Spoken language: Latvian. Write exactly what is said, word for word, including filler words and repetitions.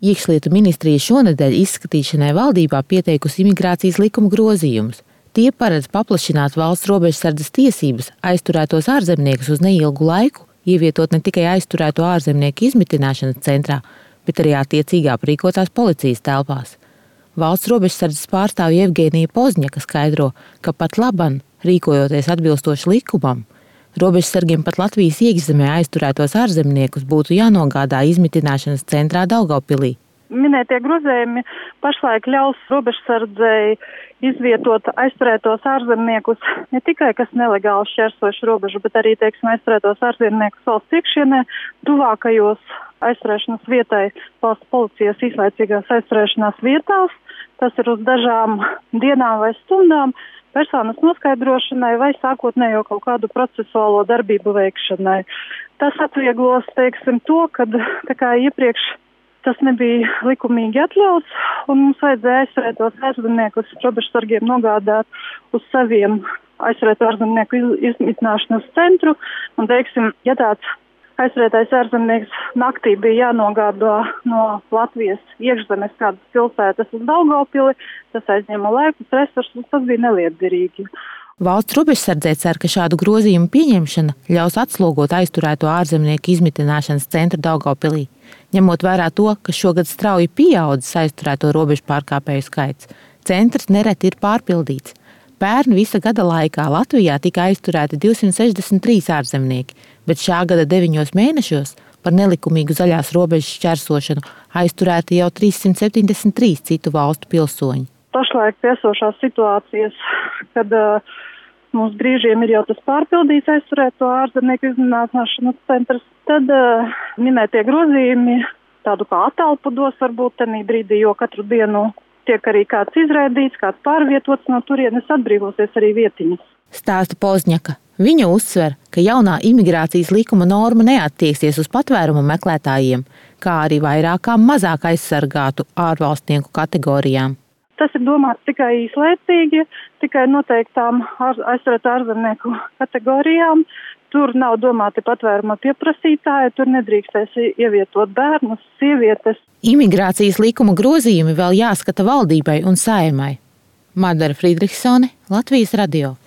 Iekšlietu ministrija šonedēļ izskatīšanai valdībā pieteikusi imigrācijas likuma grozījumus. Tie paredz paplašināt valsts robežsardzes tiesības aizturētos ārzemniekus uz neilgu laiku, ievietot ne tikai aizturēto ārzemnieku izmitināšanas centrā, bet arī attiecīgi aprīkotās policijas telpās. Valsts robežsardzes pārstāvja Evgēnija Pozņaka skaidro, ka pat laban, rīkojoties atbilstoši likumam, robežsargiem pat Latvijas iekšzemē aizturētos ārzemniekus būtu jānogādā izmitināšanas centrā Daugavpilī. Minētie grozējumi pašlaik ļaus robežsardzei izvietot aizturētos ārzemniekus ne tikai, kas nelegāli šķērsojuši robežu, bet arī, teiksim, aizturētos ārzemniekus valsts iekšienē, tuvākajos aizturēšanas vietai valsts policijas īslaicīgās aizturēšanās vietās. Tas ir uz dažām dienām vai stundām personas noskaidrošanai vai sākotnējo kaut kādu procesuālo darbību veikšanai. Tas atvieglos, teiksim, to, kad tā kā iepriekš tas nebija likumīgi atļauts, un mums vajadzēja aizturētos ārzemniekus robežsargiem nogādāt uz saviem aizturēto ārzemnieku izmitināšanas centru, un, teiksim, ja tāds aizturētais ārzemnieks naktī bija jānogādā no Latvijas iekšzemes kādas pilsētas uz Daugavpili, tas aizņēma laikus, resursus, tas bija nelietderīgi. Valsts robežsardzē cer, ka šādu grozījumu pieņemšana ļaus atslogot aizturēto ārzemnieku izmitināšanas centru Daugavpilī. Ņemot vērā to, ka šogad strauji pieaudzis aizturēto robežu pārkāpēju skaits, centrs nereti ir pārpildīts. Pērn visa gada laikā Latvijā tika aizturēti divsimt sešdesmit trīs ārzemnieki, bet šā gada deviņos mēnešos par nelikumīgu zaļās robežas šķērsošanu aizturēti jau trīssimt septiņdesmit trīs citu valstu pilsoņi. Pašlaik piesošās situācijas, kad uh, mums brīžiem ir jau tas pārpildīts aizturēto ārzemnieku izmitināšanas centrs, tad uh, minētie grozījumi tādu kā atelpu dos varbūt tenī brīdī, jo katru dienu tiek arī kāds izraidīts, kāds pārvietots no turienes, atbrīvosies arī vietiņas. Stāsta Pozņaka. Viņa uzsver, ka jaunā imigrācijas likuma norma neattieksies uz patvērumu meklētājiem, kā arī vairākām mazāk aizsargātu ārvalstnieku kategorijām. Tas ir domāts tikai īslaicīgi, tikai noteiktām aizturēto ārzemnieku kategorijām. Tur nav domāti patvēruma pieprasītāji, tur nedrīkstēs ievietot bērnus, sievietes. Imigrācijas likuma grozījumi vēl jāskata valdībai un Saeimai. Madara Friedrichsone, Latvijas radio.